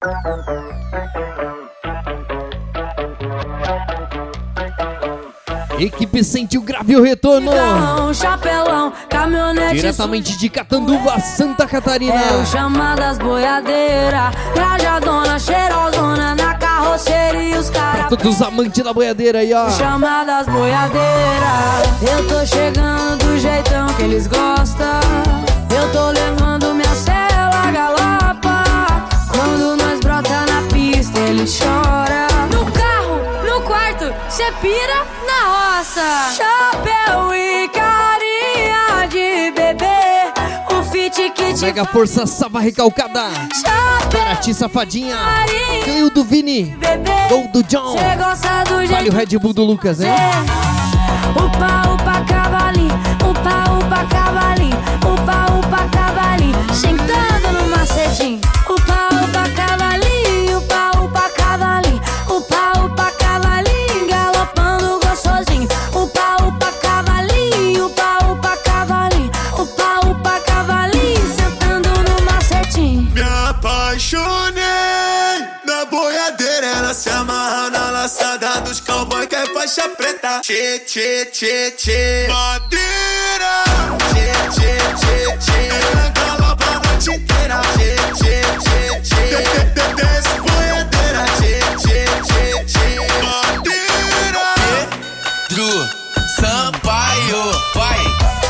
Equipe Sentiu Grave o retorno. Chapelão, caminhonete diretamente de Catanduva, Santa Catarina. Eu chamo das boiadeiras, trajadona, cheirosona na carroceria e os caras. Todos os amantes da boiadeira aí, ó. Chama das boiadeiras. Eu tô chegando do jeitão que eles gostam. Eu tô levando minha cela galapa. Quando nós brota na pista, ele chora. No carro, no quarto, cê pira na roça. Chapéu e carinha de bebê. O fit que te Mega Força Sava Recalcada. Paraty Safadinha. Cleo do Vini. Gol do John. Vale o Red Bull do Lucas, hein? Upa, upa, cavalinho. Upa, upa, cavalinho. Upa, upa, cavalinho. Sentando no macetinho. Upa, upa, cavalinho. Upa, upa, cavalinho. Upa, upa, cavalinho. Galopando gostosinho. Upa, upa, cavalinho. Upa, upa, cavalinho. Upa, upa, cavalinho. Sentando no macetinho. Me apaixonei na boiadeira. Ela se amarra na laçada dos cowboy que é faixa preta. Tchê, tchê, tchê, tchê. Madeira. Tchê, tchê, tchê, tchê. Ela galopa a noite inteira. Tchê, tchê, tchê, tchê. Desce boiadeira. Tchê, tchê, tchê, tchê. Madeira. Pedro Sampaio, vai.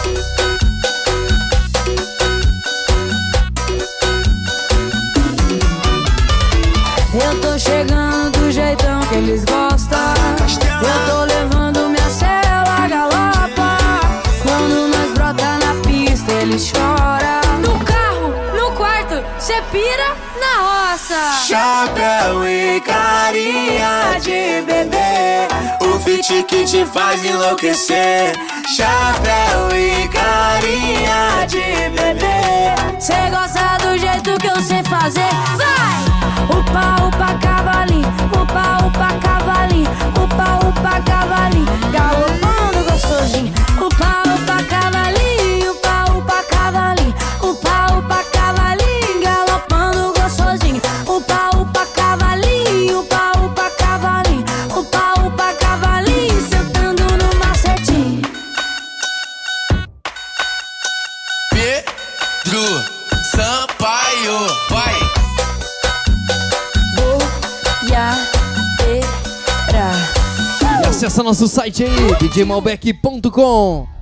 Eu tô chegando do jeitão que eles gostam. Eu tô levando minha cela galopa. Quando nós brota na pista, ele chora. No carro, no quarto, cê pira na roça. Chapéu e carinha de bebê. O fit que te faz enlouquecer. Chapéu e carinha de bebê. Cê gosta do jeito que eu sei fazer. Vai! Upa, upa, cavalinho. Upa, upa, cavalinho. Upa, upa, cavalinho. Galopando gostosinho. Upa, upa, cavalinho. Upa, upa, cavalinho. Upa, upa, cavalinho. Galopando gostosinho. Upa, upa, cavalinho. Upa, upa, cavalinho. Upa, upa, cavalinho. Sentando no macetinho. Pedro Sampaio, vai. E acessa nosso site aí, djmalbec.com.